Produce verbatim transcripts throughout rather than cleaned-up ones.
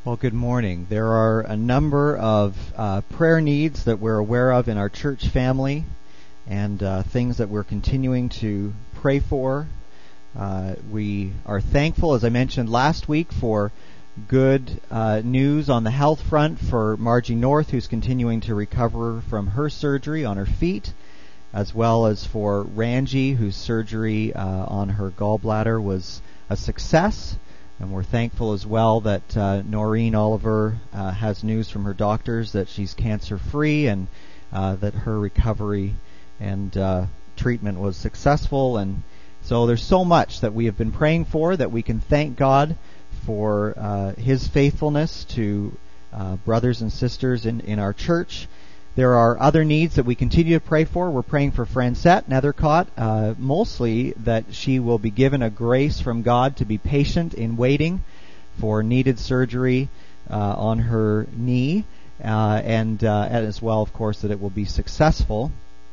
Well, good morning. There are a number of uh, prayer needs that we're aware of in our church family and uh, things that we're continuing to pray for. Uh, we are thankful, as I mentioned last week, for good uh, news on the health front for Margie North, who's continuing to recover from her surgery on her feet, as well as for Ranji, whose surgery uh, on her gallbladder was a success. And we're thankful as well that uh, Noreen Oliver uh, has news from her doctors that she's cancer-free and uh, that her recovery and uh, treatment was successful. And so there's so much that we have been praying for that we can thank God for uh, His faithfulness to uh, brothers and sisters in, in our church. There are other needs that we continue to pray for. We're praying for Francette Nethercott, uh, mostly that she will be given a grace from God to be patient in waiting for needed surgery uh, on her knee, uh, and, uh, and as well, of course, that it will be successful.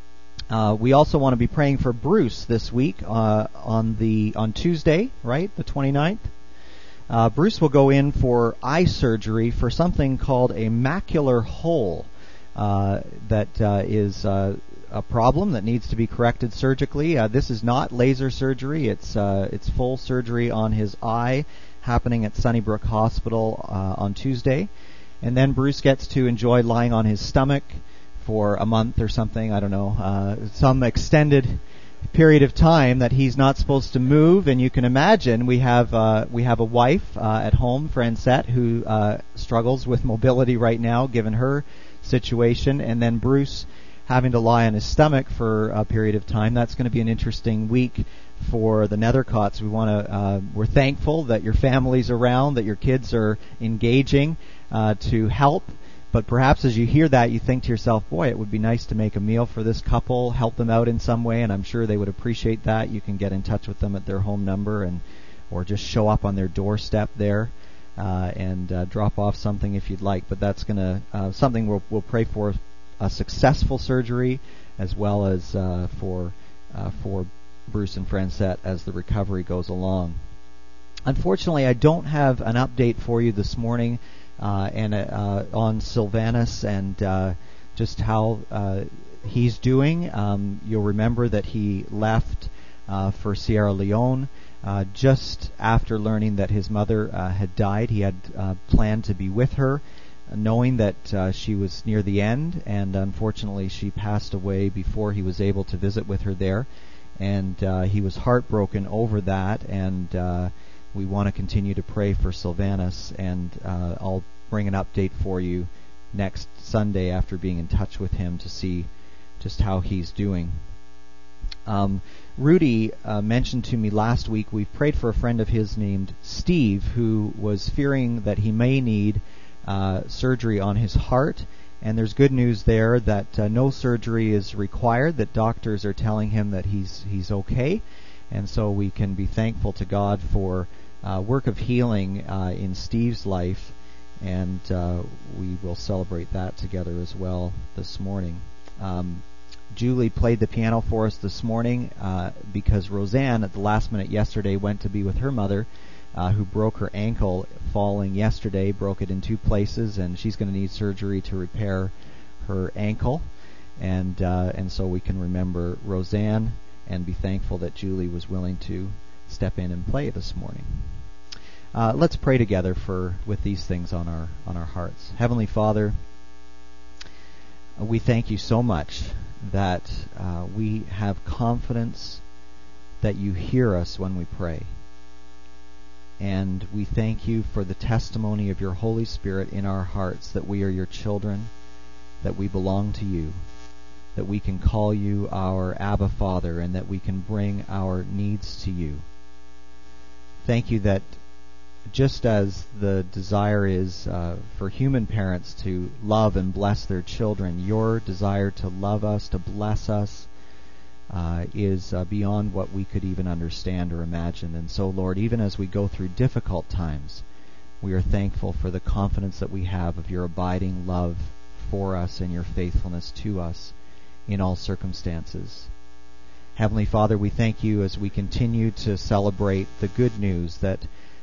Uh, we also want to be praying for Bruce this week uh, on the on Tuesday, right, the twenty-ninth. Uh, Bruce will go in for eye surgery for something called a macular hole. Uh, that uh, is uh, a problem that needs to be corrected surgically. Uh, this is not laser surgery. It's uh, it's full surgery on his eye happening at Sunnybrook Hospital uh, on Tuesday. And then Bruce gets to enjoy lying on his stomach for a month or something, I don't know, uh, some extended period of time that he's not supposed to move. And you can imagine we have uh, we have a wife uh, at home, Francette, who uh, struggles with mobility right now given her situation, and then Bruce having to lie on his stomach for a period of time. That's going to be an interesting week for the Nethercotts. We want to. Uh, we're thankful that your family's around, that your kids are engaging uh, to help. But perhaps as you hear that, you think to yourself, "Boy, it would be nice to make a meal for this couple, help them out in some way." And I'm sure they would appreciate that. You can get in touch with them at their home number, and or just show up on their doorstep there. Uh, and uh, drop off something if you'd like, but that's going to uh, something we'll, we'll pray for a successful surgery, as well as uh, for uh, for Bruce and Francette as the recovery goes along. Unfortunately, I don't have an update for you this morning, uh, and uh, on Sylvanus and uh, just how uh, he's doing. Um, you'll remember that he left uh, for Sierra Leone. Uh, just after learning that his mother uh, had died. He had uh, planned to be with her, uh, knowing that uh, she was near the end, and unfortunately she passed away before he was able to visit with her there. And uh, he was heartbroken over that, and uh, we want to continue to pray for Sylvanus, and uh, I'll bring an update for you next Sunday after being in touch with him to see just how he's doing. Um, Rudy uh, mentioned to me last week, we've prayed for a friend of his named Steve, who was fearing that he may need uh, surgery on his heart. And there's good news there that uh, no surgery is required, that doctors are telling him that he's he's okay. And so we can be thankful to God for uh, work of healing uh, in Steve's life. And uh, we will celebrate that together as well this morning. Um, Julie played the piano for us this morning uh, because Roseanne, at the last minute yesterday, went to be with her mother, uh, who broke her ankle falling yesterday, broke it in two places, and she's going to need surgery to repair her ankle. And uh, and so we can remember Roseanne and be thankful that Julie was willing to step in and play this morning. Uh, let's pray together for with these things on our on our hearts. Heavenly Father, we thank you so much that uh, we have confidence that you hear us when we pray. And we thank you for the testimony of your Holy Spirit in our hearts, that we are your children, that we belong to you, that we can call you our Abba Father, and that we can bring our needs to you. Thank you that just as the desire is uh, for human parents to love and bless their children, your desire to love us, to bless us, uh, is uh, beyond what we could even understand or imagine. And so, Lord, even as we go through difficult times, we are thankful for the confidence that we have of your abiding love for us and your faithfulness to us in all circumstances. Heavenly Father, we thank you as we continue to celebrate the good news that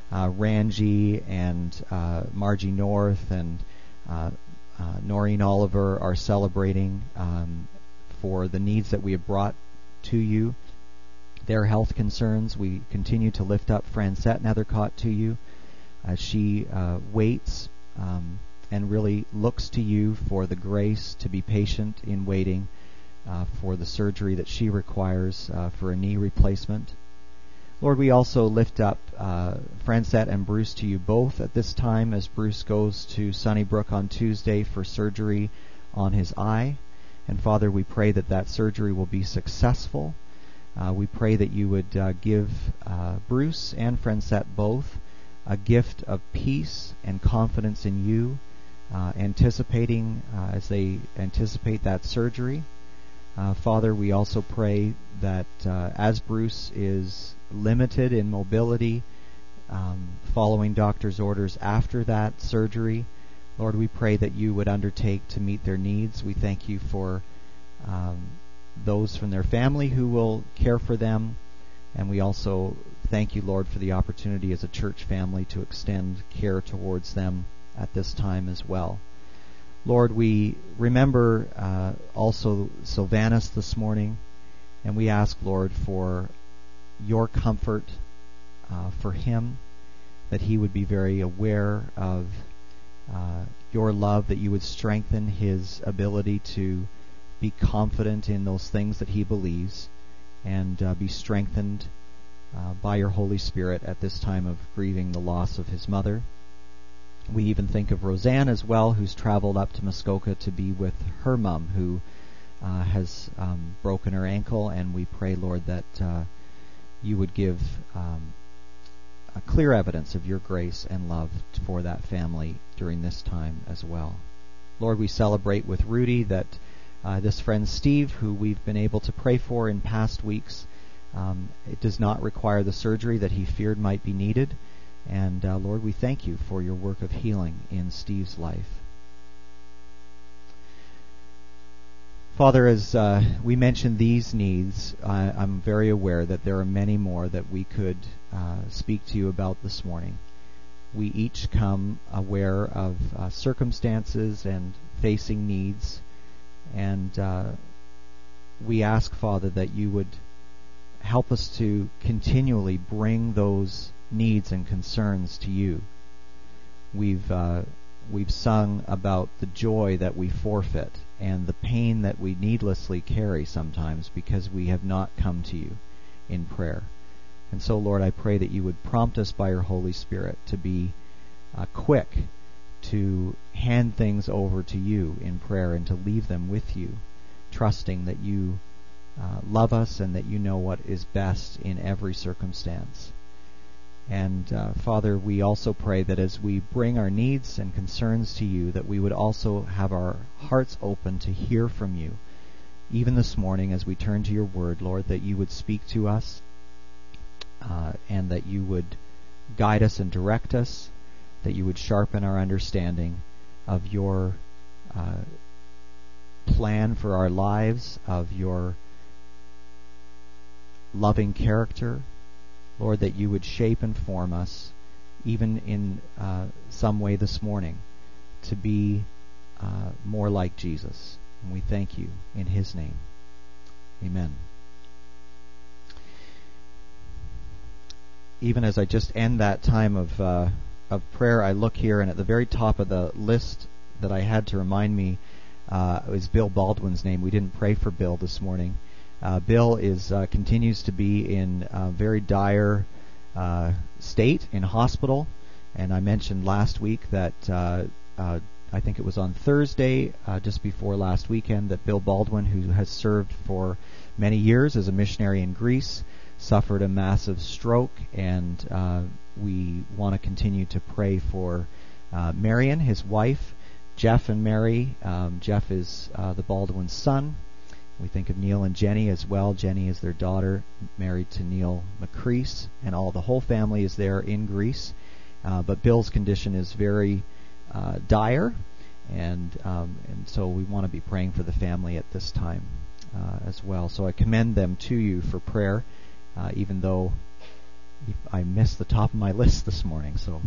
uh, Ranji and uh, Margie North and uh, uh, Noreen Oliver are celebrating um, for the needs that we have brought to you, their health concerns. We continue to lift up Francette Nethercott to you as she uh, waits um, and really looks to you for the grace to be patient in waiting uh, for the surgery that she requires uh, for a knee replacement. Lord, we also lift up uh, Francette and Bruce to you both at this time as Bruce goes to Sunnybrook on Tuesday for surgery on his eye. And Father, we pray that that surgery will be successful. Uh, we pray that you would uh, give uh, Bruce and Francette both a gift of peace and confidence in you, uh, anticipating uh, as they anticipate that surgery. Uh, Father, we also pray that uh, as Bruce is limited in mobility, um, following doctor's orders after that surgery, Lord, we pray that you would undertake to meet their needs. We thank you for um, those from their family who will care for them, and we also thank you, Lord, for the opportunity as a church family to extend care towards them at this time as well. Lord, we remember uh, also Sylvanus this morning, and we ask, Lord, for your comfort uh, for him, that he would be very aware of uh, your love, that you would strengthen his ability to be confident in those things that he believes, and uh, be strengthened uh, by your Holy Spirit at this time of grieving the loss of his mother. We even think of Roseanne as well, who's traveled up to Muskoka to be with her mom, who uh, has um, broken her ankle, and we pray, Lord, that uh, you would give um, a clear evidence of your grace and love for that family during this time as well. Lord, we celebrate with Rudy that uh, this friend Steve, who we've been able to pray for in past weeks, um, it does not require the surgery that he feared might be needed. And uh, Lord, we thank you for your work of healing in Steve's life. Father, as uh, we mention these needs, I, I'm very aware that there are many more that we could uh, speak to you about this morning. We each come aware of uh, circumstances and facing needs, and uh, we ask, Father, that you would help us to continually bring those needs and concerns to you. We've uh, we've sung about the joy that we forfeit and the pain that we needlessly carry sometimes because we have not come to you in prayer. And so, Lord, I pray that you would prompt us by your Holy Spirit to be uh, quick to hand things over to you in prayer and to leave them with you, trusting that you uh, love us and that you know what is best in every circumstance. And uh, Father, we also pray that as we bring our needs and concerns to you, that we would also have our hearts open to hear from you. Even this morning, as we turn to your word, Lord, that you would speak to us uh, and that you would guide us and direct us, that you would sharpen our understanding of your uh, plan for our lives, of your loving character. Lord, that you would shape and form us, even in uh, some way this morning, to be uh, more like Jesus. And we thank you in his name. Amen. Even as I just end that time of uh, of prayer, I look here, and at the very top of the list that I had to remind me uh, is Bill Baldwin's name. We didn't pray for Bill this morning. Uh, Bill is uh, continues to be in a very dire uh, state in hospital, and I mentioned last week that uh, uh, I think it was on Thursday, uh, just before last weekend, that Bill Baldwin, who has served for many years as a missionary in Greece, suffered a massive stroke, and uh, we want to continue to pray for uh, Marion, his wife, Jeff and Mary. Um, Jeff is uh, the Baldwin's son. We think of Neil and Jenny as well. Jenny is their daughter, married to Neil McCrease, and all the whole family is there in Greece. Uh, but Bill's condition is very uh, dire, and um, and so we want to be praying for the family at this time uh, as well. So I commend them to you for prayer, uh, even though I missed the top of my list this morning. So,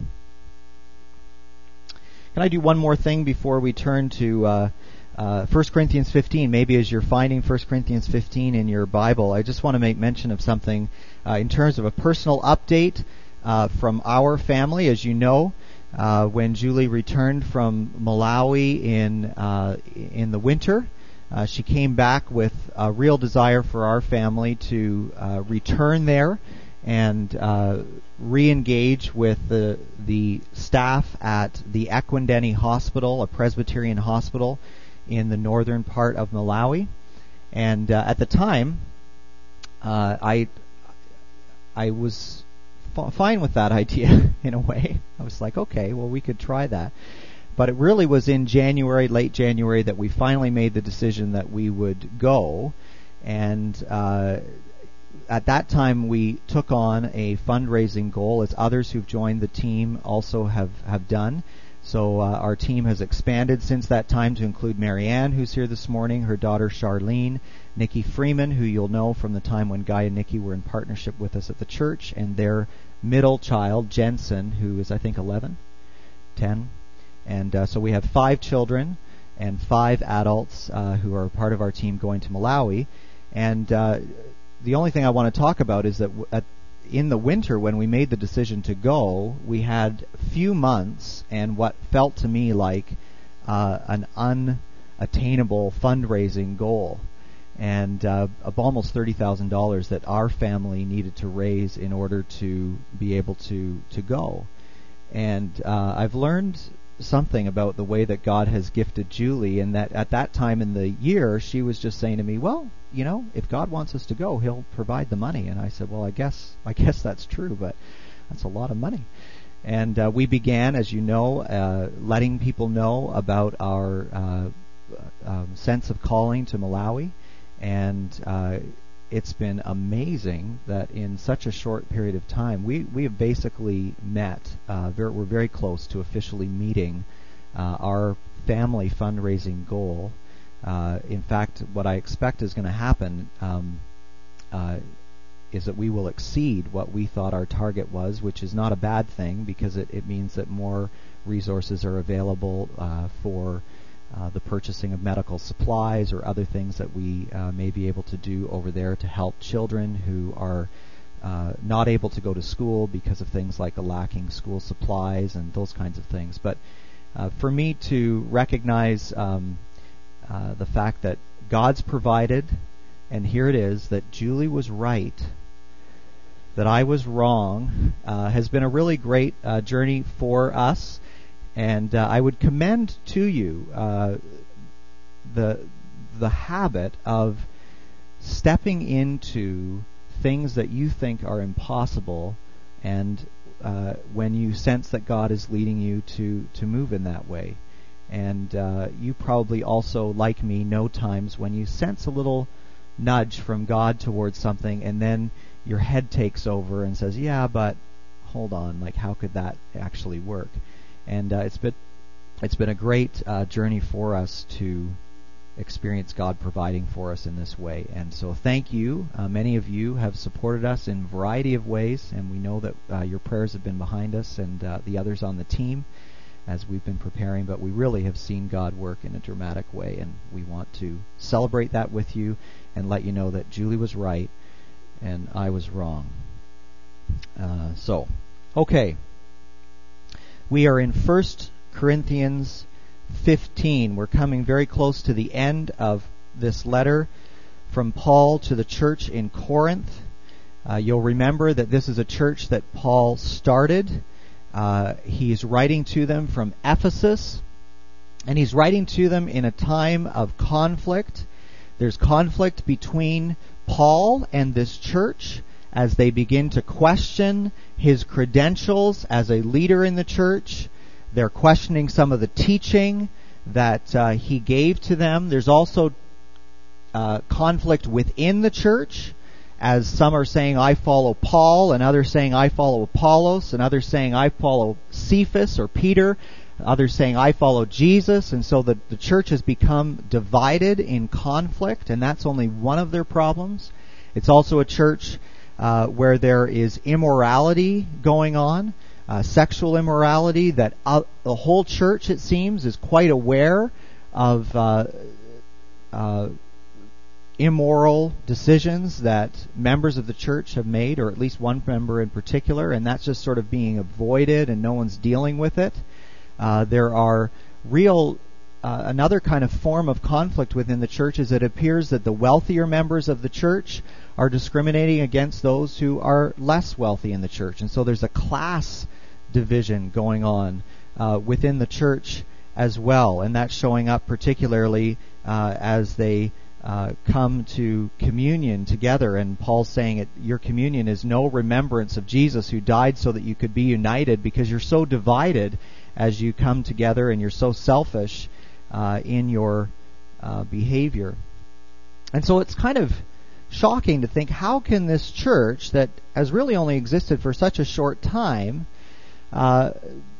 can I do one more thing before we turn to uh, uh, First Corinthians fifteen? Maybe as you're finding First Corinthians fifteen in your Bible, I just want to make mention of something uh, in terms of a personal update uh, from our family. As you know, uh, when Julie returned from Malawi in uh, in the winter, uh, she came back with a real desire for our family to uh, return there and uh, re-engage with the the staff at the Ekwendeni Hospital, a Presbyterian hospital in the northern part of Malawi. And uh, at the time, uh, I I was f- fine with that idea in a way. I was like, okay, well, we could try that. But it really was in January, late January, that we finally made the decision that we would go. And uh, at that time, we took on a fundraising goal, as others who've joined the team also have, have done. So uh, our team has expanded since that time to include Marianne, who's here this morning, her daughter Charlene, Nikki Freeman, who you'll know from the time when Guy and Nikki were in partnership with us at the church, and their middle child, Jensen, who is, I think, eleven, ten. And uh, so we have five children and five adults uh, who are part of our team going to Malawi. And uh, the only thing I want to talk about is that w- at, in the winter, when we made the decision to go, we had few months and what felt to me like uh, an unattainable fundraising goal, and uh, of almost thirty thousand dollars that our family needed to raise in order to be able to, to go. And uh, I've learned something about the way that God has gifted Julie, and that at that time in the year, she was just saying to me, well, you know, if God wants us to go, He'll provide the money. And I said, well, I guess I guess that's true, but that's a lot of money. And uh, we began, as you know, uh, letting people know about our uh, um, sense of calling to Malawi, and uh, it's been amazing that in such a short period of time, we, we have basically met, uh, very, we're very close to officially meeting uh, our family fundraising goal. Uh, in fact, what I expect is going to happen um, uh, is that we will exceed what we thought our target was, which is not a bad thing, because it, it means that more resources are available uh, for Uh, the purchasing of medical supplies or other things that we uh, may be able to do over there to help children who are uh, not able to go to school because of things like the lacking school supplies and those kinds of things. But uh, for me to recognize um, uh, the fact that God's provided, and here it is, that Julie was right, that I was wrong, uh, has been a really great uh, journey for us. And uh, I would commend to you uh, the the habit of stepping into things that you think are impossible, and uh, when you sense that God is leading you to, to move in that way. And uh, you probably also, like me, know times when you sense a little nudge from God towards something, and then your head takes over and says, yeah, but hold on, like how could that actually work? And uh, it's been it's been a great uh, journey for us to experience God providing for us in this way. And so thank you. Uh, many of you have supported us in a variety of ways, and we know that uh, your prayers have been behind us and uh, the others on the team as we've been preparing. But we really have seen God work in a dramatic way, and we want to celebrate that with you and let you know that Julie was right and I was wrong. Uh, so, okay. We are in First Corinthians fifteen. We're coming very close to the end of this letter from Paul to the church in Corinth. Uh, you'll remember that this is a church that Paul started. Uh, he's writing to them from Ephesus, and he's writing to them in a time of conflict. There's conflict between Paul and this church as they begin to question his credentials as a leader in the church. They're questioning some of the teaching that uh, he gave to them. There's also uh, conflict within the church, as some are saying, I follow Paul, and others saying, I follow Apollos, and others saying, I follow Cephas or Peter, others saying, I follow Jesus. And so the, the church has become divided in conflict, and that's only one of their problems. It's also a church uh, where there is immorality going on, uh, sexual immorality, that uh, the whole church, it seems, is quite aware of uh, uh, immoral decisions that members of the church have made, or at least one member in particular, and that's just sort of being avoided and no one's dealing with it. Uh, there are real, uh, another kind of form of conflict within the church is it appears that the wealthier members of the church are discriminating against those who are less wealthy in the church. And so there's a class division going on uh, within the church as well, and that's showing up particularly uh, as they Uh, come to communion together, and Paul's saying it, your communion is no remembrance of Jesus who died so that you could be united, because you're so divided as you come together and you're so selfish uh, in your uh, behavior. And so it's kind of shocking to think, how can this church that has really only existed for such a short time uh,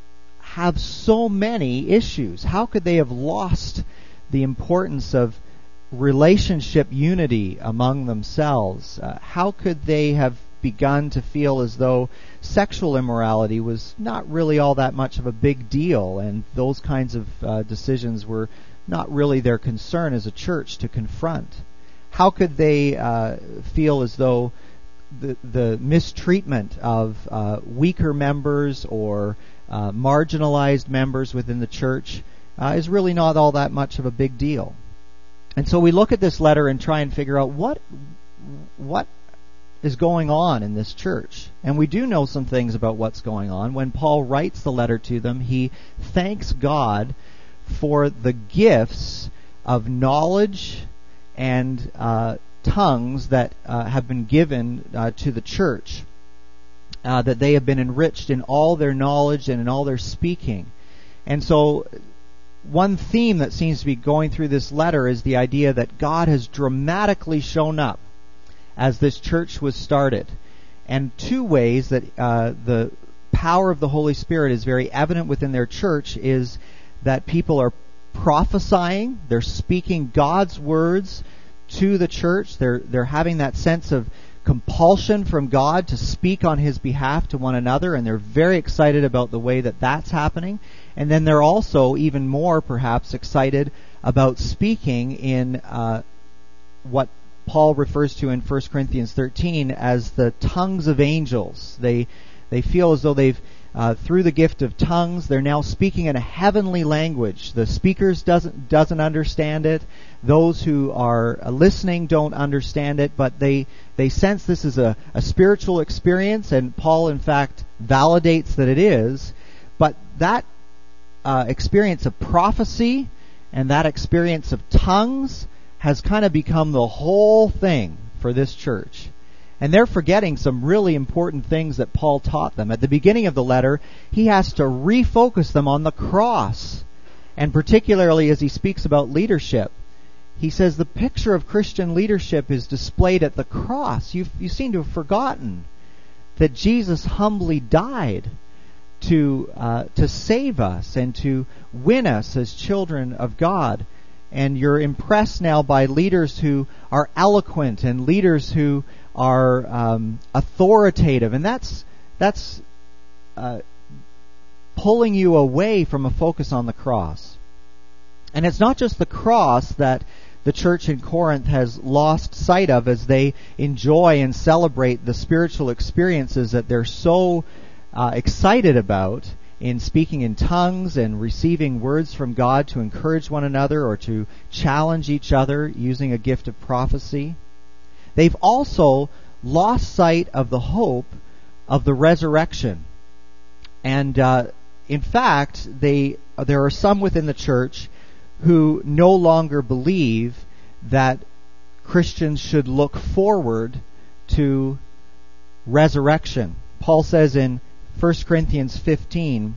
have so many issues? How could they have lost the importance of relationship unity among themselves? Uh, how could they have begun to feel as though sexual immorality was not really all that much of a big deal, and those kinds of uh, decisions were not really their concern as a church to confront? How could they uh, feel as though the, the mistreatment of uh, weaker members or uh, marginalized members within the church uh, is really not all that much of a big deal? And so we look at this letter and try and figure out what what is going on in this church. And we do know some things about what's going on. When Paul writes the letter to them, he thanks God for the gifts of knowledge and uh, tongues that uh, have been given uh, to the church, uh, that they have been enriched in all their knowledge and in all their speaking. And so one theme that seems to be going through this letter is the idea that God has dramatically shown up as this church was started. And two ways that uh, the power of the Holy Spirit is very evident within their church is that people are prophesying, they're speaking God's words to the church, they're they're having that sense of compulsion from God to speak on His behalf to one another, and they're very excited about the way that that's happening. And then they're also even more perhaps excited about speaking in uh, what Paul refers to in First Corinthians thirteen as the tongues of angels. They they feel as though they've, uh, through the gift of tongues, they're now speaking in a heavenly language. The speakers doesn't doesn't understand it. Those who are listening don't understand it, but they they sense this is a, a spiritual experience, and Paul, in fact, validates that it is. But that uh, experience of prophecy and that experience of tongues has kind of become the whole thing for this church. And they're forgetting some really important things that Paul taught them. At the beginning of the letter, he has to refocus them on the cross. And particularly as he speaks about leadership, he says the picture of Christian leadership is displayed at the cross. You you seem to have forgotten that Jesus humbly died to uh, to save us and to win us as children of God. And you're impressed now by leaders who are eloquent and leaders who are um, authoritative, and that's that's uh, pulling you away from a focus on the cross. And it's not just the cross that the church in Corinth has lost sight of as they enjoy and celebrate the spiritual experiences that they're so uh, excited about in speaking in tongues and receiving words from God to encourage one another or to challenge each other using a gift of prophecy. They've also lost sight of the hope of the resurrection. And uh, in fact, they there are some within the church who no longer believe that Christians should look forward to resurrection. Paul says in First Corinthians fifteen,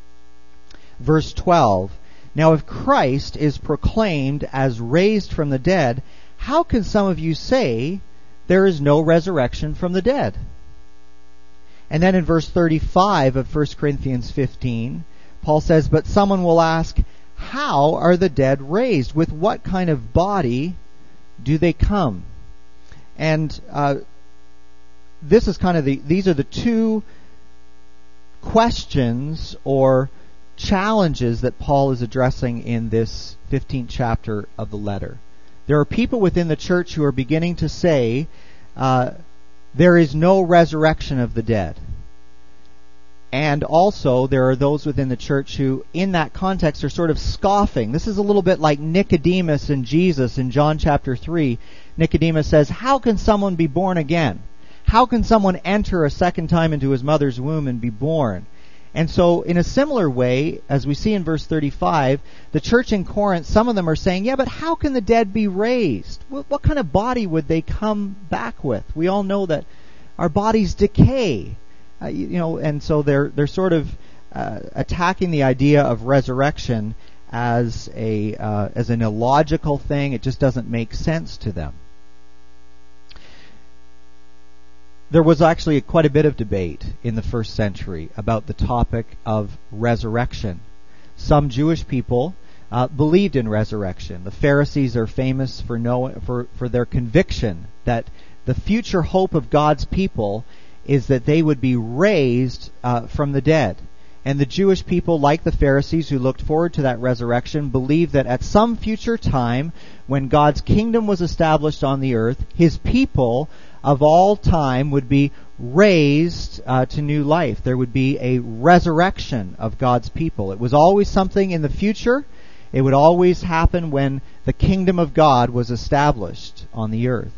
verse twelve, "Now if Christ is proclaimed as raised from the dead, how can some of you say there is no resurrection from the dead?" And then in verse thirty-five of First Corinthians fifteen, Paul says, "But someone will ask, how are the dead raised? With what kind of body do they come?" And uh, this is kind of the, these are the two questions or challenges that Paul is addressing in this fifteenth chapter of the letter. There are people within the church who are beginning to say, uh, there is no resurrection of the dead. And also, there are those within the church who, in that context, are sort of scoffing. This is a little bit like Nicodemus and Jesus in John chapter three. Nicodemus says, how can someone be born again? How can someone enter a second time into his mother's womb and be born? And so, in a similar way, as we see in verse thirty-five, the church in Corinth, some of them are saying, yeah, but how can the dead be raised? What, what kind of body would they come back with? We all know that our bodies decay. Uh, you, you know, and so they're they're sort of uh, attacking the idea of resurrection as a uh, as an illogical thing. It just doesn't make sense to them. There was actually quite a bit of debate in the first century about the topic of resurrection. Some Jewish people uh, believed in resurrection. The Pharisees are famous for know, for for their conviction that the future hope of God's people is that they would be raised uh, from the dead. And the Jewish people, like the Pharisees who looked forward to that resurrection, believed that at some future time, when God's kingdom was established on the earth, His people of all time would be raised uh, to new life. There would be a resurrection of God's people. It was always something in the future. It would always happen when the kingdom of God was established on the earth.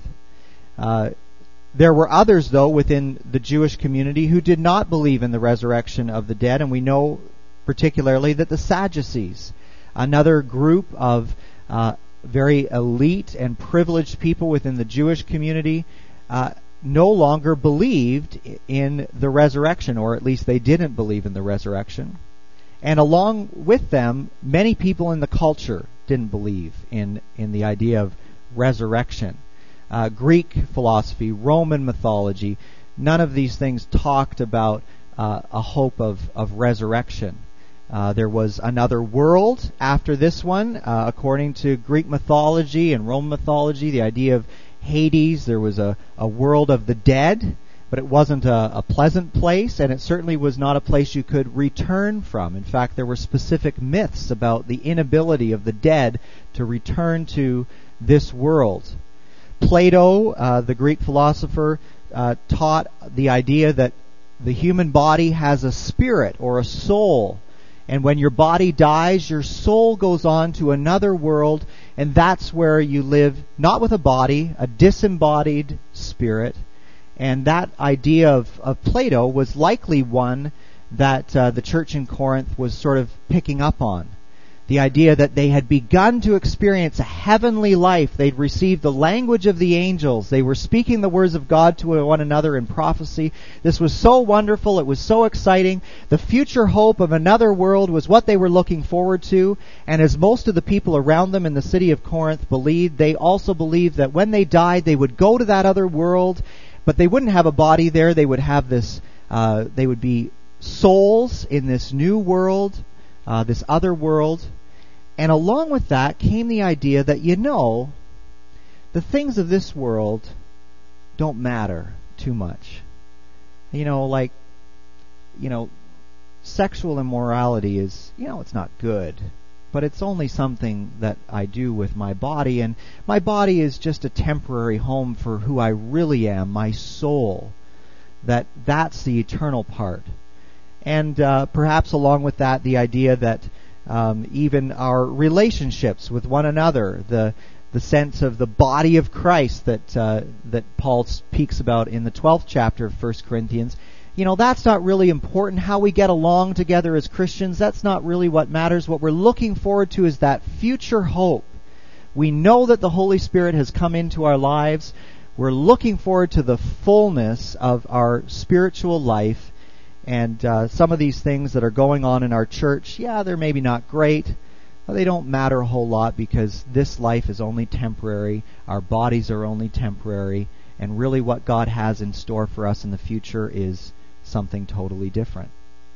Uh, There were others, though, within the Jewish community who did not believe in the resurrection of the dead, and we know particularly that the Sadducees, another group of uh, very elite and privileged people within the Jewish community, uh, no longer believed in the resurrection, or at least they didn't believe in the resurrection. And along with them, many people in the culture didn't believe in, in the idea of resurrection. Uh, Greek philosophy, Roman mythology, none of these things talked about uh, a hope of, of resurrection. Uh, there was another world after this one. Uh, according to Greek mythology and Roman mythology, the idea of Hades, there was a, a world of the dead, but it wasn't a, a pleasant place, and it certainly was not a place you could return from. In fact, there were specific myths about the inability of the dead to return to this world. Plato, uh, the Greek philosopher, uh, taught the idea that the human body has a spirit or a soul. And when your body dies, your soul goes on to another world, and that's where you live, not with a body, a disembodied spirit. And that idea of, of Plato was likely one that uh, the church in Corinth was sort of picking up on. The idea that they had begun to experience a heavenly life. They'd received the language of the angels. They were speaking the words of God to one another in prophecy. This was so wonderful. It was so exciting. The future hope of another world was what they were looking forward to. And as most of the people around them in the city of Corinth believed, they also believed that when they died, they would go to that other world, but they wouldn't have a body there. They would have this, uh, they would be souls in this new world, uh, this other world. And along with that came the idea that, you know, the things of this world don't matter too much. You know, like, you know, sexual immorality is, you know, it's not good, but it's only something that I do with my body, and my body is just a temporary home for who I really am, my soul. That that's the eternal part. And uh, perhaps along with that, the idea that Um, even our relationships with one another, the the sense of the body of Christ that uh, that Paul speaks about in the twelfth chapter of First Corinthians, you know, that's not really important. How we get along together as Christians, that's not really what matters. What we're looking forward to is that future hope. We know that the Holy Spirit has come into our lives. We're looking forward to the fullness of our spiritual life. And uh, some of these things that are going on in our church, yeah, they're maybe not great, but they don't matter a whole lot because this life is only temporary, our bodies are only temporary, and really what God has in store for us in the future is something totally different.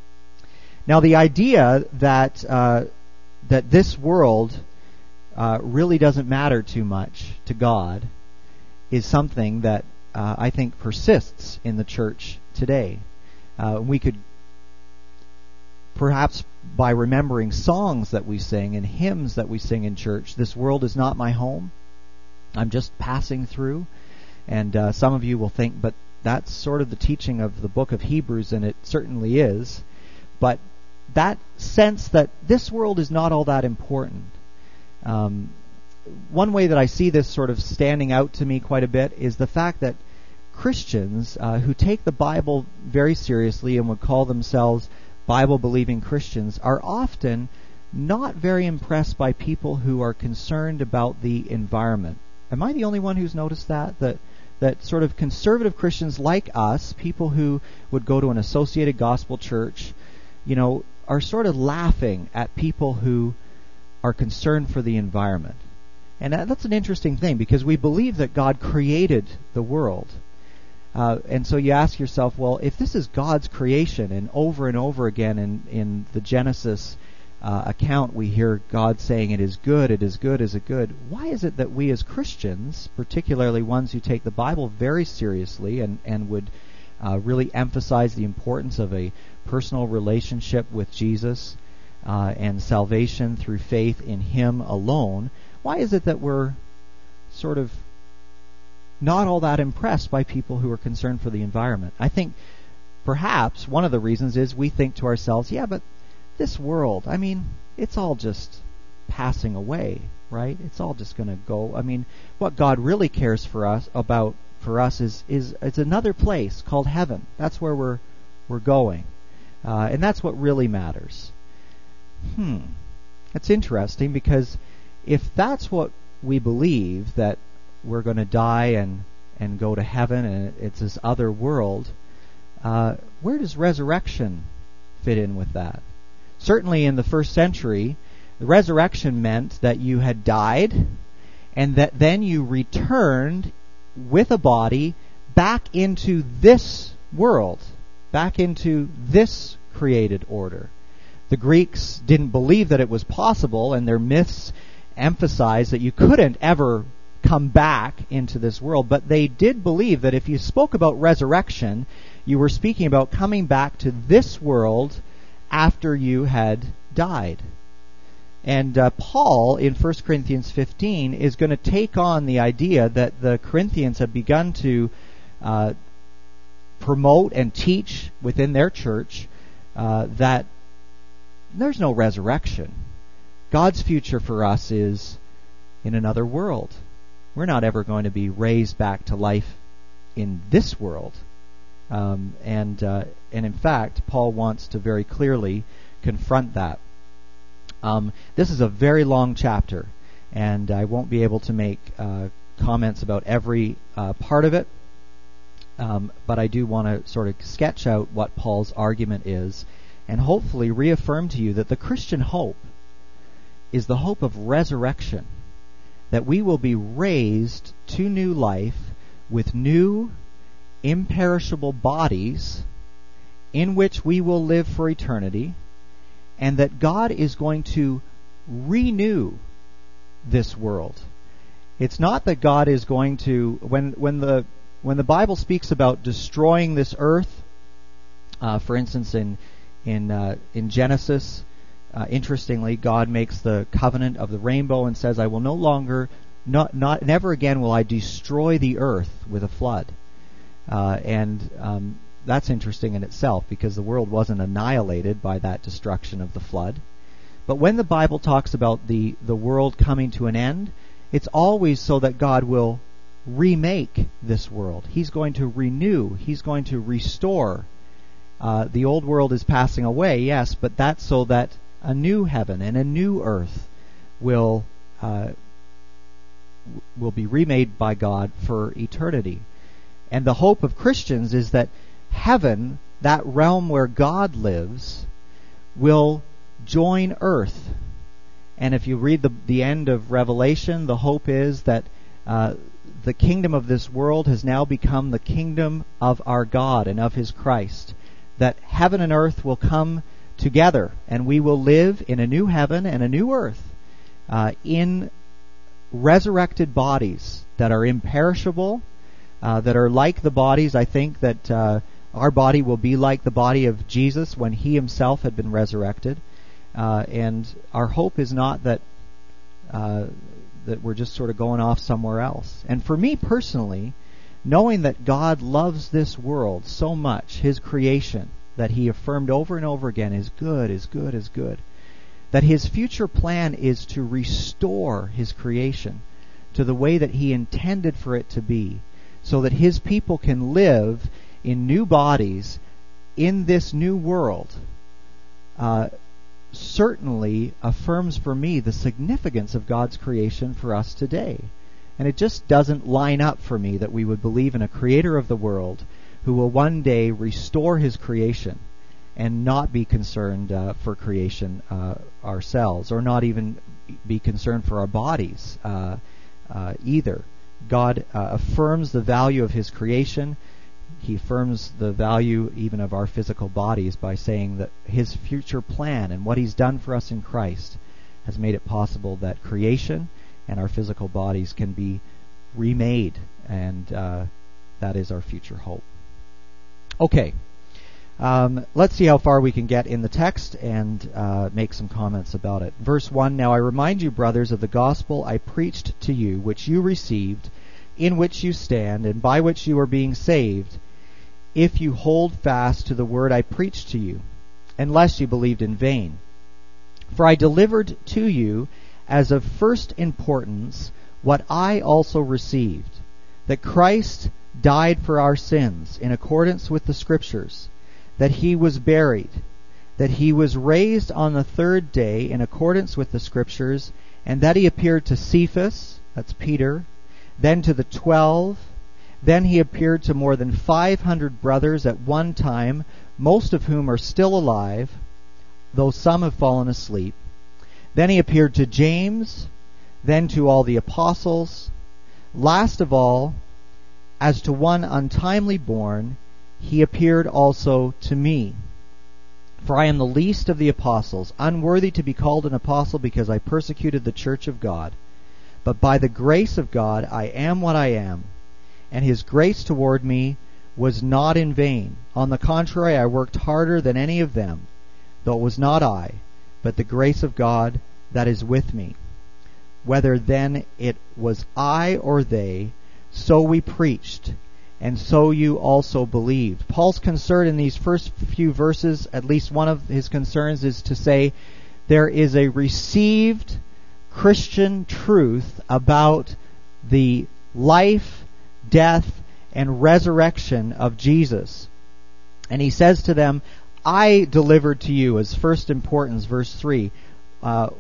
Now, the idea that uh, that this world uh, really doesn't matter too much to God is something that uh, I think, persists in the church today. Uh, we could, perhaps by remembering songs that we sing and hymns that we sing in church, "This world is not my home. I'm just passing through." And uh, some of you will think, but that's sort of the teaching of the book of Hebrews, and it certainly is. But that sense that this world is not all that important. Um, one way that I see this sort of standing out to me quite a bit is the fact that Christians uh, who take the Bible very seriously and would call themselves Bible-believing Christians are often not very impressed by people who are concerned about the environment. Am I the only one who's noticed that? That that sort of conservative Christians like us, people who would go to an Associated Gospel Church, you know, are sort of laughing at people who are concerned for the environment. And that, that's an interesting thing, because we believe that God created the world. Uh, and so you ask yourself, well, if this is God's creation, and over and over again in, in the Genesis uh, account we hear God saying it is good, it is good, is it good, why is it that we as Christians, particularly ones who take the Bible very seriously and, and would uh, really emphasize the importance of a personal relationship with Jesus uh, and salvation through faith in Him alone, why is it that we're sort of not all that impressed by people who are concerned for the environment? I think perhaps one of the reasons is we think to ourselves, yeah, but this world, I mean, it's all just passing away, right? It's all just going to go. I mean, what God really cares for us about for us is is it's another place called heaven. That's where we're we're going, uh, and that's what really matters. Hmm, that's interesting, because if that's what we believe, that we're going to die and and go to heaven and it's this other world, uh, where does resurrection fit in with that? Certainly in the first century, the resurrection meant that you had died and that then you returned with a body back into this world, back into this created order. The Greeks didn't believe that it was possible, and their myths emphasized that you couldn't ever come back into this world, but they did believe that if you spoke about resurrection, you were speaking about coming back to this world after you had died. And uh, Paul, in First Corinthians fifteen, is going to take on the idea that the Corinthians have begun to uh, promote and teach within their church uh, that there's no resurrection. God's future for us is in another world. We're not ever going to be raised back to life in this world. Um, and uh, and in fact, Paul wants to very clearly confront that. Um, this is a very long chapter, and I won't be able to make uh, comments about every uh, part of it, um, but I do want to sort of sketch out what Paul's argument is, and hopefully reaffirm to you that the Christian hope is the hope of resurrection, that we will be raised to new life with new, imperishable bodies in which we will live for eternity, and that God is going to renew this world. It's not that God is going to, when when the when the Bible speaks about destroying this earth, uh, for instance, in in uh, in Genesis, uh, interestingly, God makes the covenant of the rainbow and says, "I will no longer, not not never again will I destroy the earth with a flood." Uh, and um, that's interesting in itself, because the world wasn't annihilated by that destruction of the flood. But when the Bible talks about the, the world coming to an end, it's always so that God will remake this world. He's going to renew. He's going to restore. Uh, the old world is passing away, yes, but that's so that a new heaven and a new earth will uh, will be remade by God for eternity. And the hope of Christians is that heaven, that realm where God lives, will join earth. And if you read the, the end of Revelation, the hope is that uh, the kingdom of this world has now become the kingdom of our God and of His Christ. That heaven and earth will come together, and we will live in a new heaven and a new earth uh, in resurrected bodies that are imperishable, uh, that are like the bodies. I think that uh, our body will be like the body of Jesus when he himself had been resurrected. Uh, and our hope is not that uh, that we're just sort of going off somewhere else. And for me personally, knowing that God loves this world so much, his creation, that he affirmed over and over again is good, is good, is good, that his future plan is to restore his creation to the way that he intended for it to be, so that his people can live in new bodies in this new world, uh, certainly affirms for me the significance of God's creation for us today. And it just doesn't line up for me that we would believe in a creator of the world who will one day restore his creation and not be concerned uh, for creation uh, ourselves, or not even be concerned for our bodies uh, uh, either. God uh, affirms the value of his creation. He affirms the value even of our physical bodies by saying that his future plan and what he's done for us in Christ has made it possible that creation and our physical bodies can be remade, and uh, that is our future hope. Okay, um, let's see how far we can get in the text and uh, make some comments about it. Verse one, "Now I remind you, brothers, of the gospel I preached to you, which you received, in which you stand, and by which you are being saved, if you hold fast to the word I preached to you, unless you believed in vain. For I delivered to you as of first importance what I also received, that Christ died for our sins in accordance with the Scriptures, that he was buried, that he was raised on the third day in accordance with the Scriptures, and that he appeared to Cephas," that's Peter, "then to the twelve, then he appeared to more than five hundred brothers at one time, most of whom are still alive, though some have fallen asleep. Then he appeared to James, then to all the apostles. Last of all, as to one untimely born, he appeared also to me. For I am the least of the apostles, unworthy to be called an apostle because I persecuted the church of God. But by the grace of God I am what I am, and his grace toward me was not in vain. On the contrary, I worked harder than any of them, though it was not I, but the grace of God that is with me. Whether then it was I or they, so we preached, and so you also believed." Paul's concern in these first few verses, at least one of his concerns, is to say there is a received Christian truth about the life, death, and resurrection of Jesus. And he says to them, I delivered to you as first importance, verse three, uh,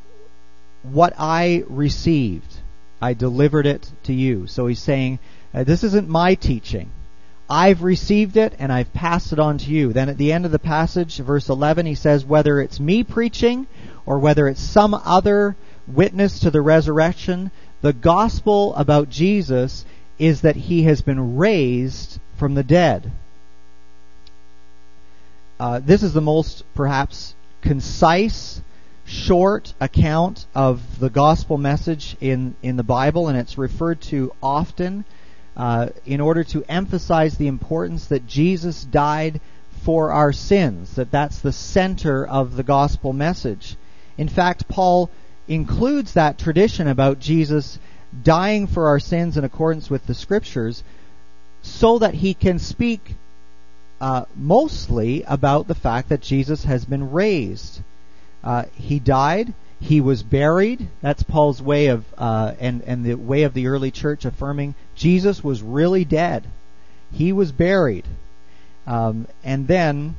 what I received, I delivered it to you. So he's saying, uh, this isn't my teaching. I've received it and I've passed it on to you. Then at the end of the passage, verse eleven, he says, whether it's me preaching or whether it's some other witness to the resurrection, the gospel about Jesus is that he has been raised from the dead. Uh, this is the most, perhaps, concise, short account of the gospel message in, in the Bible, and it's referred to often uh, in order to emphasize the importance that Jesus died for our sins, that that's the center of the gospel message. In fact, Paul includes that tradition about Jesus dying for our sins in accordance with the Scriptures so that he can speak uh, mostly about the fact that Jesus has been raised. Uh, he died, he was buried. That's Paul's way of, uh, and, and the way of the early church affirming Jesus was really dead. He was buried. Um, and then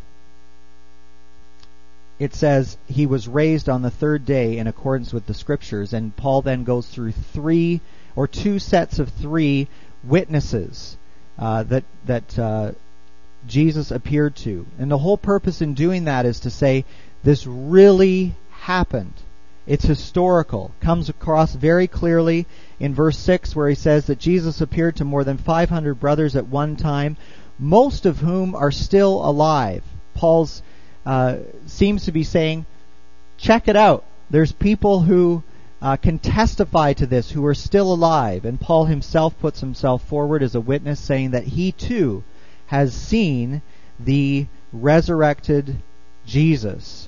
it says he was raised on the third day in accordance with the Scriptures. And Paul then goes through three or two sets of three witnesses uh, that that uh, Jesus appeared to. And the whole purpose in doing that is to say this really happened. It's historical. Comes across very clearly in verse six where he says that Jesus appeared to more than five hundred brothers at one time, most of whom are still alive. Paul's Uh, seems to be saying, check it out. There's people who uh, can testify to this who are still alive. And Paul himself puts himself forward as a witness, saying that he too has seen the resurrected Jesus.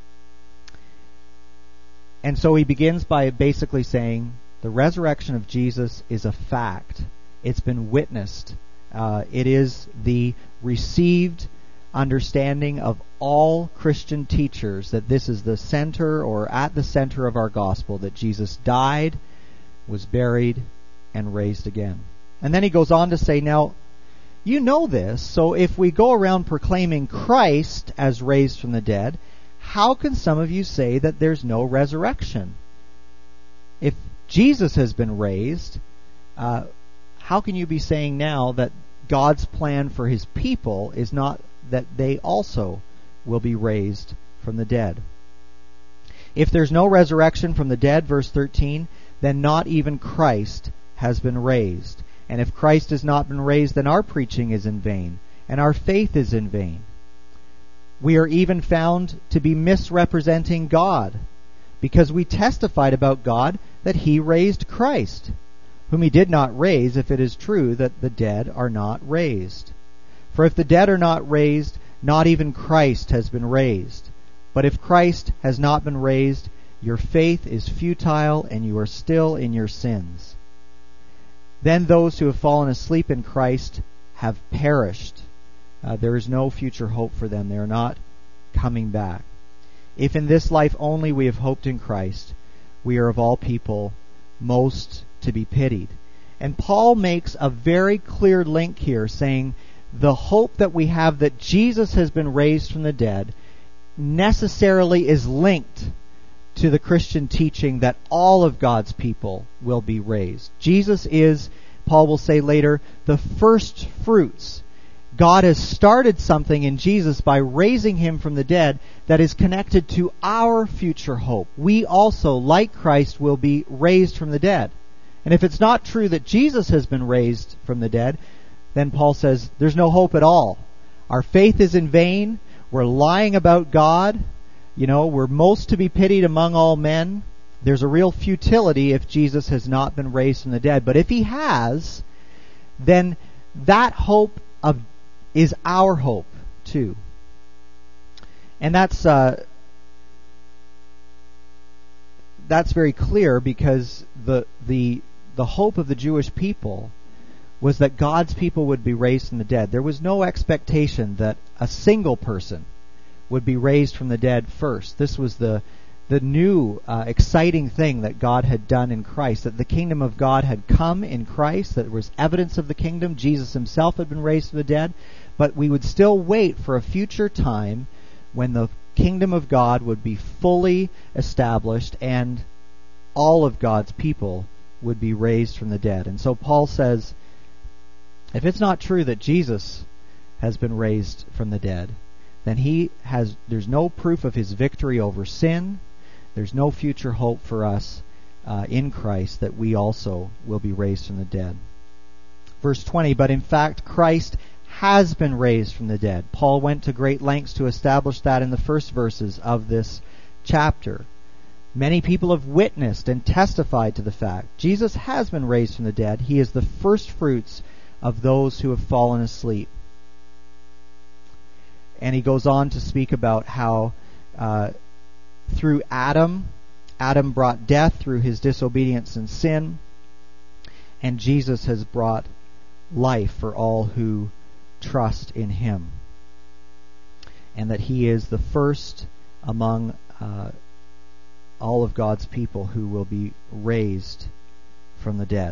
And so he begins by basically saying the resurrection of Jesus is a fact. It's been witnessed. Uh, it is the received understanding of all Christian teachers that this is the center or at the center of our gospel, that Jesus died, was buried, and raised again. And then he goes on to say, now, you know this, so if we go around proclaiming Christ as raised from the dead, how can some of you say that there's no resurrection? If Jesus has been raised, uh, how can you be saying now that God's plan for his people is not that they also will be raised from the dead? If there's no resurrection from the dead, verse thirteen, then not even Christ has been raised. And if Christ has not been raised, then our preaching is in vain, and our faith is in vain. We are even found to be misrepresenting God, because we testified about God that he raised Christ, whom he did not raise, if it is true that the dead are not raised. For if the dead are not raised, not even Christ has been raised. But if Christ has not been raised, your faith is futile, and you are still in your sins. Then those who have fallen asleep in Christ have perished. Uh, there is no future hope for them. They are not coming back. If in this life only we have hoped in Christ, we are of all people most to be pitied. And Paul makes a very clear link here, saying the hope that we have that Jesus has been raised from the dead necessarily is linked to the Christian teaching that all of God's people will be raised. Jesus is, Paul will say later, the first fruits. God has started something in Jesus by raising him from the dead that is connected to our future hope. We also, like Christ, will be raised from the dead. And if it's not true that Jesus has been raised from the dead, then Paul says there's no hope at all. Our faith is in vain. We're lying about God. You know, we're most to be pitied among all men. There's a real futility if Jesus has not been raised from the dead. But if he has, then that hope of is our hope too. And that's uh, that's very clear, because the the the hope of the Jewish people was that God's people would be raised from the dead. There was no expectation that a single person would be raised from the dead first. This was the the new uh, exciting thing that God had done in Christ, that the kingdom of God had come in Christ, that there was evidence of the kingdom. Jesus himself had been raised from the dead, but we would still wait for a future time when the kingdom of God would be fully established and all of God's people would be raised from the dead. And so Paul says, if it's not true that Jesus has been raised from the dead, then he has there's no proof of his victory over sin. There's no future hope for us uh, in Christ that we also will be raised from the dead. Verse twenty, but in fact Christ has been raised from the dead. Paul went to great lengths to establish that in the first verses of this chapter. Many people have witnessed and testified to the fact. Jesus has been raised from the dead. He is the first fruits of those who have fallen asleep. And he goes on to speak about how uh, through Adam, Adam brought death through his disobedience and sin, and Jesus has brought life for all who trust in him. And that he is the first among uh, all of God's people who will be raised from the dead.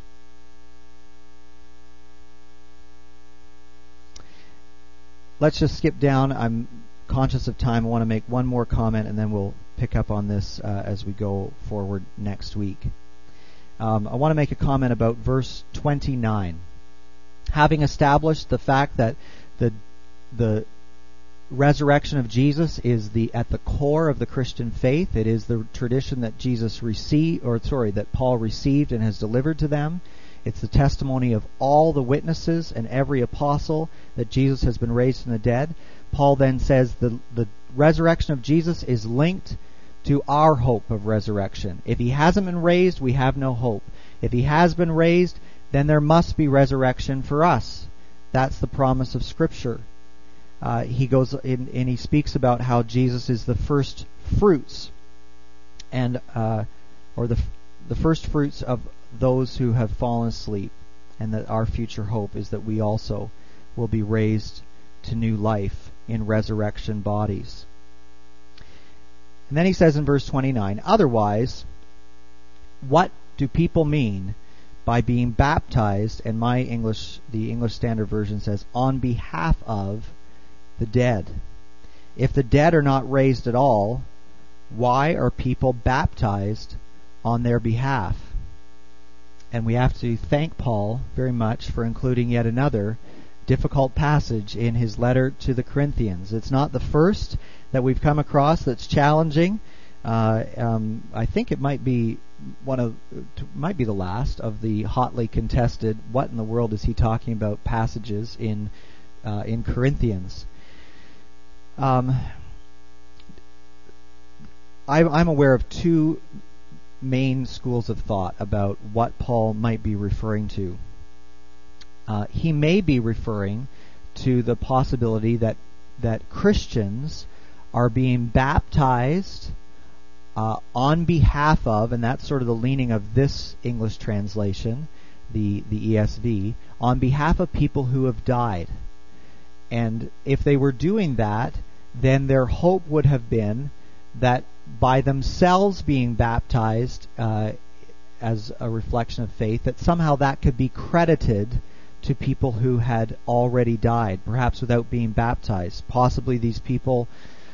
Let's just skip down. I'm conscious of time. I want to make one more comment, and then we'll pick up on this uh, as we go forward next week. Um, I want to make a comment about verse twenty-nine. Having established the fact that the the resurrection of Jesus is the at the core of the Christian faith, it is the tradition that Jesus received, or sorry, that Paul received and has delivered to them. It's the testimony of all the witnesses and every apostle that Jesus has been raised from the dead. Paul then says the, the resurrection of Jesus is linked to our hope of resurrection. If he hasn't been raised, we have no hope. If he has been raised, then there must be resurrection for us. That's the promise of Scripture. Uh, he goes in, and he speaks about how Jesus is the first fruits, and uh, or the the first fruits of those who have fallen asleep, and that our future hope is that we also will be raised to new life in resurrection bodies. And then he says in verse twenty-nine, otherwise, what do people mean by being baptized? And my English, the English Standard Version says, on behalf of the dead. If the dead are not raised at all, why are people baptized on their behalf? And we have to thank Paul very much for including yet another difficult passage in his letter to the Corinthians. It's not the first that we've come across that's challenging. Uh, um, I think it might be one of, might be the last of the hotly contested "what in the world is he talking about" passages in uh, in Corinthians. Um, I, I'm aware of two main schools of thought about what Paul might be referring to. Uh, he may be referring to the possibility that that Christians are being baptized uh, on behalf of, and that's sort of the leaning of this English translation, the the E S V, on behalf of people who have died. And if they were doing that, then their hope would have been that by themselves being baptized uh, as a reflection of faith, that somehow that could be credited to people who had already died, perhaps without being baptized. Possibly these people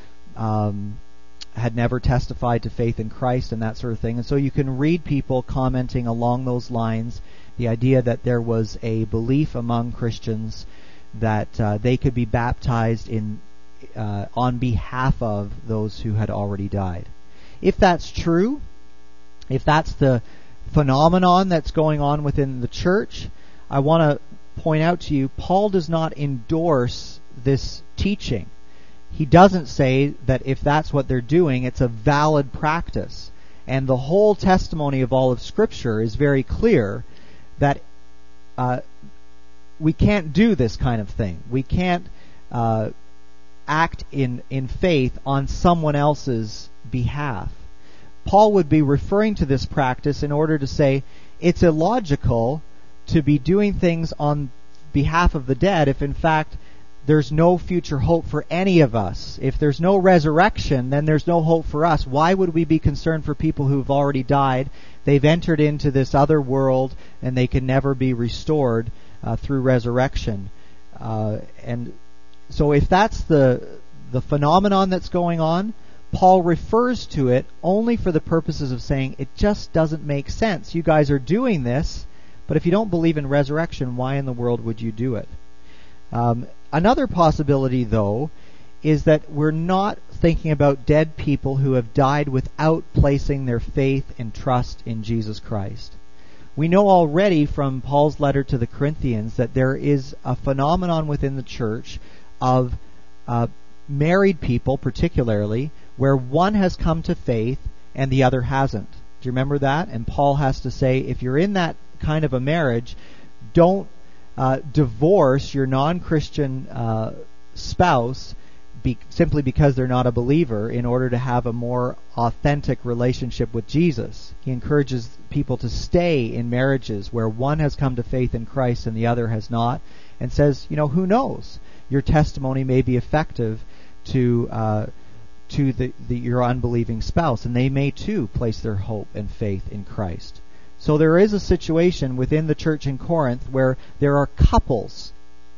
um, had never testified to faith in Christ and that sort of thing. And so you can read people commenting along those lines, the idea that there was a belief among Christians that uh, they could be baptized in uh, on behalf of those who had already died. If that's true, if that's the phenomenon that's going on within the church, I want to point out to you, Paul does not endorse this teaching. He doesn't say that if that's what they're doing, it's a valid practice. And the whole testimony of all of Scripture is very clear that uh, we can't do this kind of thing. We can't uh, act in, in faith on someone else's behalf. Paul would be referring to this practice in order to say it's illogical to be doing things on behalf of the dead if in fact there's no future hope for any of us. If there's no resurrection, then there's no hope for us. Why would we be concerned for people who've already died? They've entered into this other world and they can never be restored uh, through resurrection. Uh, and so if that's the the phenomenon that's going on, Paul refers to it only for the purposes of saying it just doesn't make sense. You guys are doing this, but if you don't believe in resurrection, why in the world would you do it? Um, another possibility, though, is that we're not thinking about dead people who have died without placing their faith and trust in Jesus Christ. We know already from Paul's letter to the Corinthians that there is a phenomenon within the church of uh, married people, particularly, where one has come to faith and the other hasn't. Do you remember that? And Paul has to say, if you're in that kind of a marriage, don't uh, divorce your non-Christian uh, spouse be- simply because they're not a believer in order to have a more authentic relationship with Jesus. He encourages people to stay in marriages where one has come to faith in Christ and the other has not, and says, you know, who knows? Your testimony may be effective to uh, to the, the your unbelieving spouse, and they may too place their hope and faith in Christ. So there is a situation within the church in Corinth where there are couples,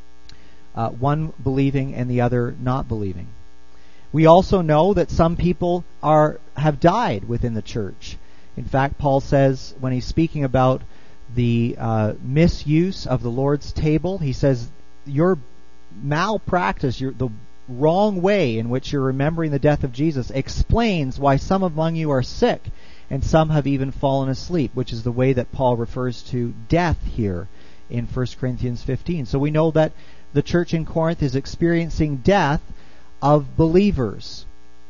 uh, one believing and the other not believing. We also know that some people are have died within the church. In fact, Paul says, when he's speaking about the uh, misuse of the Lord's table, he says, your malpractice, your, the wrong way in which you're remembering the death of Jesus explains why some among you are sick and some have even fallen asleep, which is the way that Paul refers to death here in First Corinthians fifteen. So we know that the church in Corinth is experiencing death of believers.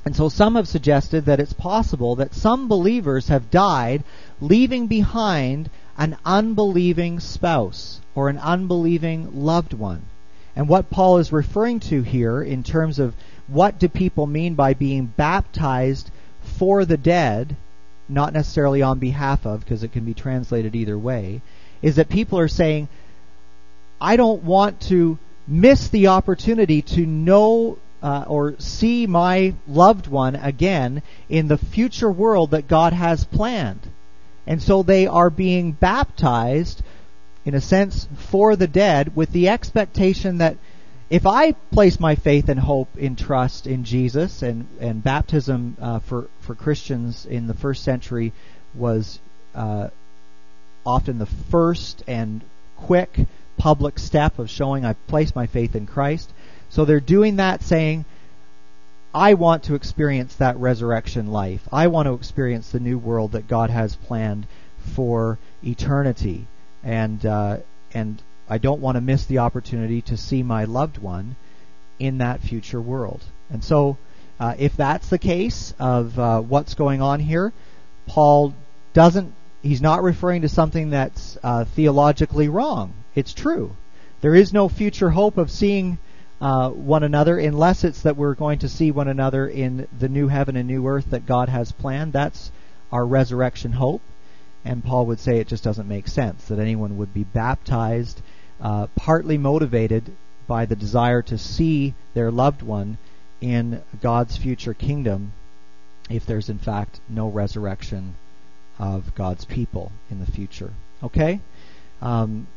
And so some have suggested that it's possible that some believers have died leaving behind an unbelieving spouse or an unbelieving loved one. And what Paul is referring to here in terms of what do people mean by being baptized for the dead, not necessarily on behalf of, because it can be translated either way, is that people are saying, I don't want to miss the opportunity to know uh, or see my loved one again in the future world that God has planned. And so they are being baptized, in a sense, for the dead, with the expectation that if I place my faith and hope and trust in Jesus, and, and baptism uh, for, for Christians in the first century was uh, often the first and quick public step of showing I've placed my faith in Christ. So they're doing that saying, I want to experience that resurrection life. I want to experience the new world that God has planned for eternity. And uh, and I don't want to miss the opportunity to see my loved one in that future world. And so uh, if that's the case of uh, what's going on here, Paul doesn't, he's not referring to something that's uh, theologically wrong. It's true. There is no future hope of seeing uh, one another unless it's that we're going to see one another in the new heaven and new earth that God has planned. That's our resurrection hope. And Paul would say it just doesn't make sense that anyone would be baptized uh, partly motivated by the desire to see their loved one in God's future kingdom if there's in fact no resurrection of God's people in the future. Okay? Um,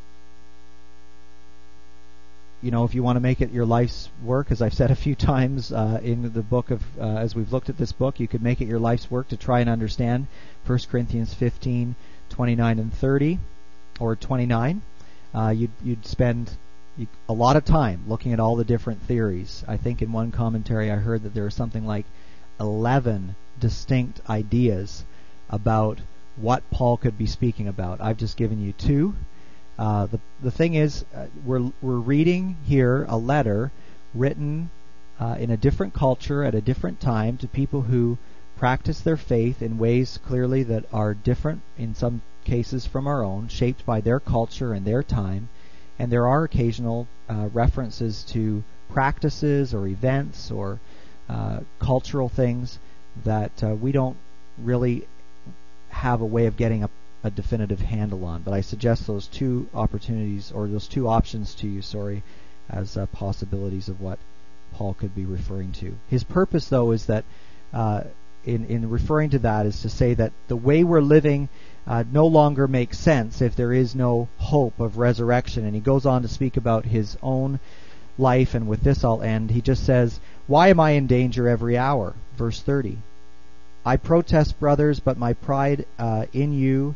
you know, if you want to make it your life's work, as I've said a few times uh, in the book of, uh, as we've looked at this book, you could make it your life's work to try and understand First Corinthians fifteen, twenty-nine and thirty, or twenty-nine. Uh, you'd, you'd spend a lot of time looking at all the different theories. I think in one commentary I heard that there are something like eleven distinct ideas about what Paul could be speaking about. I've just given you two. Uh, the the thing is, uh, we're we're reading here a letter written uh, in a different culture at a different time to people who practice their faith in ways clearly that are different in some cases from our own, shaped by their culture and their time. And there are occasional uh, references to practices or events or uh, cultural things that uh, we don't really have a way of getting a a definitive handle on. But I suggest those two opportunities, or those two options to you, sorry, as uh, possibilities of what Paul could be referring to. His purpose, though, is that uh, in, in referring to that is to say that the way we're living uh, no longer makes sense if there is no hope of resurrection. And he goes on to speak about his own life, and with this I'll end. He just says, why am I in danger every hour? Verse thirty. I protest, brothers, but my pride uh, in you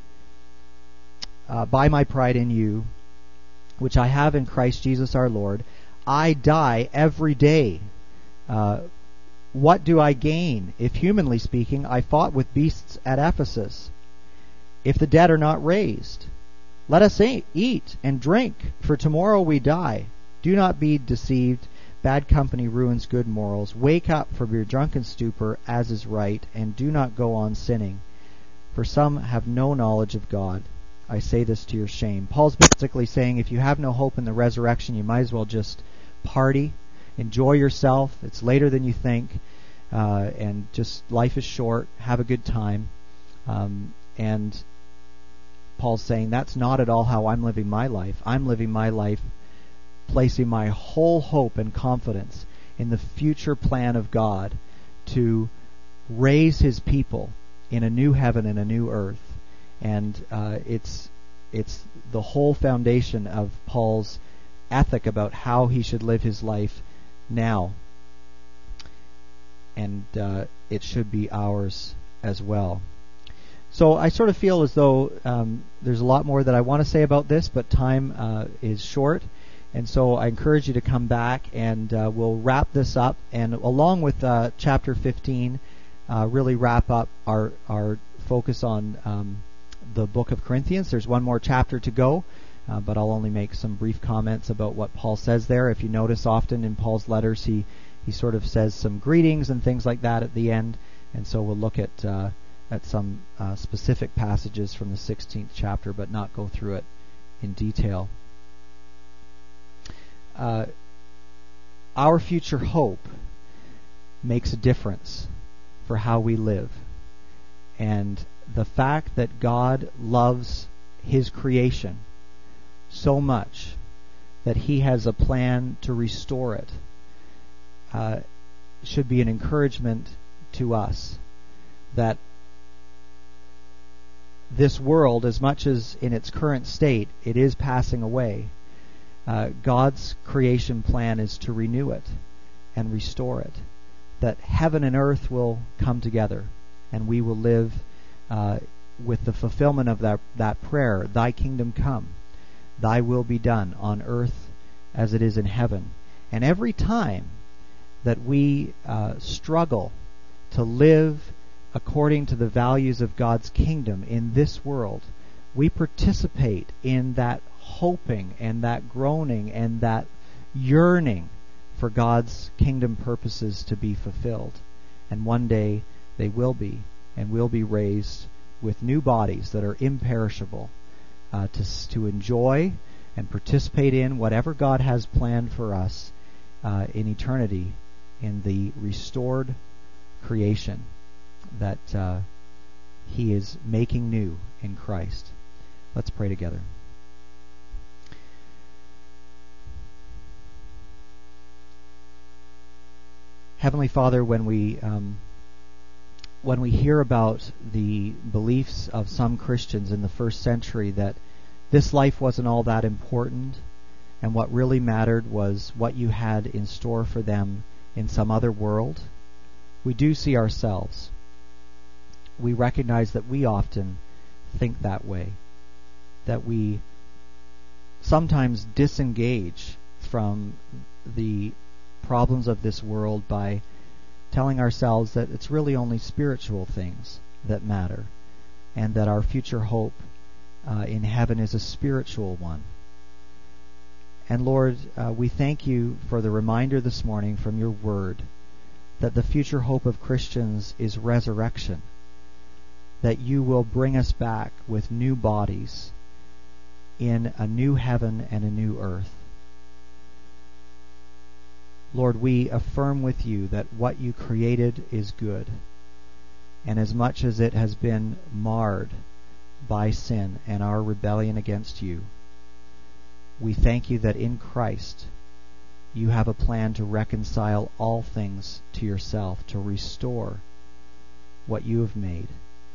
Uh, by my pride in you, which I have in Christ Jesus our Lord, I die every day. Uh, what do I gain? If humanly speaking, I fought with beasts at Ephesus. If the dead are not raised, let us eat and drink, for tomorrow we die. Do not be deceived. Bad company ruins good morals. Wake up from your drunken stupor, as is right, and do not go on sinning, for some have no knowledge of God. I say this to your shame. Paul's basically saying if you have no hope in the resurrection, you might as well just party, enjoy yourself. It's later than you think, uh, and just life is short. Have a good time. Um, and Paul's saying that's not at all how I'm living my life. I'm living my life placing my whole hope and confidence in the future plan of God to raise His people in a new heaven and a new earth. And uh, it's it's the whole foundation of Paul's ethic about how he should live his life now. And uh, it should be ours as well. So I sort of feel as though um, there's a lot more that I want to say about this, but time uh, is short. And so I encourage you to come back, and uh, we'll wrap this up. And along with uh, chapter fifteen, uh, really wrap up our, our focus on Um, the book of Corinthians. There's one more chapter to go, uh, but I'll only make some brief comments about what Paul says there. If you notice, often in Paul's letters he he sort of says some greetings and things like that at the end, and so we'll look at uh, at some uh, specific passages from the sixteenth chapter, but not go through it in detail. Uh, our future hope makes a difference for how we live. And the fact that God loves His creation so much that He has a plan to restore it uh, should be an encouragement to us that this world, as much as in its current state it is passing away, uh, God's creation plan is to renew it and restore it. That heaven and earth will come together, and we will live uh, with the fulfillment of that, that prayer, Thy kingdom come, Thy will be done on earth as it is in heaven. And every time that we uh, struggle to live according to the values of God's kingdom in this world, we participate in that hoping and that groaning and that yearning for God's kingdom purposes to be fulfilled. And one day they will be, and we'll be raised with new bodies that are imperishable uh, to, to enjoy and participate in whatever God has planned for us uh, in eternity in the restored creation that uh, He is making new in Christ. Let's pray together. Heavenly Father, when we um, when we hear about the beliefs of some Christians in the first century that this life wasn't all that important, and what really mattered was what you had in store for them in some other world, we do see ourselves. We recognize that we often think that way, that we sometimes disengage from the problems of this world by telling ourselves that it's really only spiritual things that matter, and that our future hope uh, in heaven is a spiritual one. And Lord, uh, we thank you for the reminder this morning from your word that the future hope of Christians is resurrection, that you will bring us back with new bodies in a new heaven and a new earth. Lord, we affirm with you that what you created is good, and as much as it has been marred by sin and our rebellion against you, we thank you that in Christ you have a plan to reconcile all things to yourself, to restore what you have made.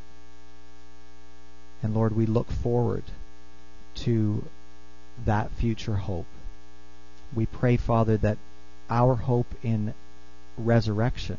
And Lord, we look forward to that future hope. We pray, Father, that our hope in resurrection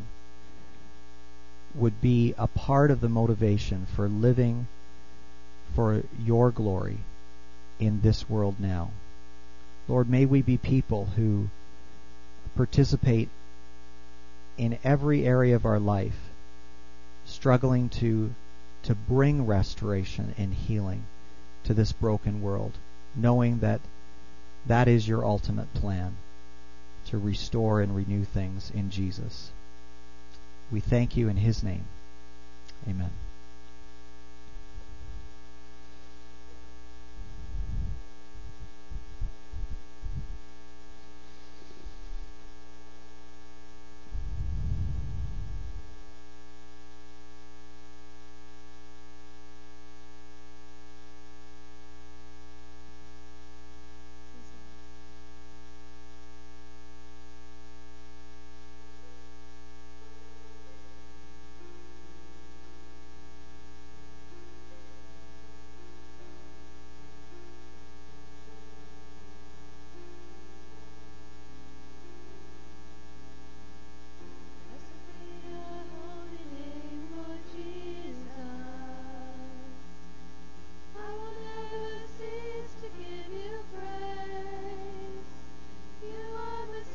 would be a part of the motivation for living for your glory in this world now. Lord, may we be people who participate in every area of our life, struggling to to bring restoration and healing to this broken world, knowing that that is your ultimate plan, to restore and renew things in Jesus. We thank you in His name. Amen.